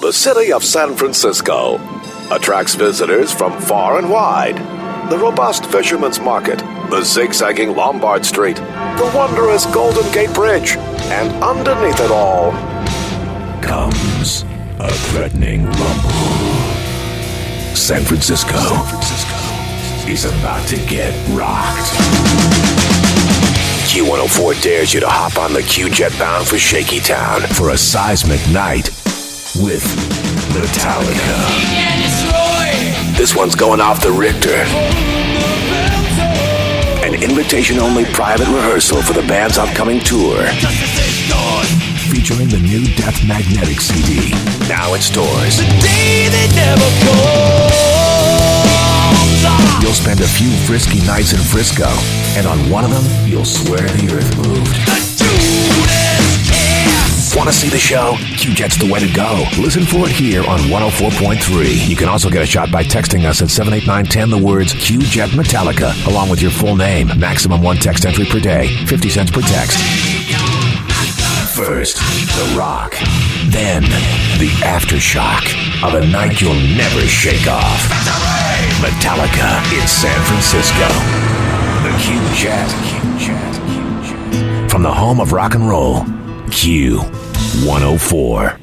The city of San Francisco attracts visitors from far and wide. The robust Fisherman's Market, the zigzagging Lombard Street, the wondrous Golden Gate Bridge, and underneath it all comes a threatening rumble. San Francisco is about to get rocked. Q104 dares you to hop on the Q-Jet bound for Shaky Town for a seismic night with Metallica. This one's going off the Richter. An invitation-only private rehearsal for the band's upcoming tour. Featuring the new Death Magnetic CD. Now in stores. The day that never comes. You'll spend a few frisky nights in Frisco, and on one of them, you'll swear the earth moved. Want to see the show? Q-Jet's the way to go. Listen for it here on 104.3. You can also get a shot by texting us at 78910 the words Q-Jet Metallica, along with your full name. Maximum one text entry per day. 50 cents per text. First, the rock. Then, the aftershock of a night you'll never shake off. Metallica in San Francisco. The Q-Jet. From the home of rock and roll, Q104.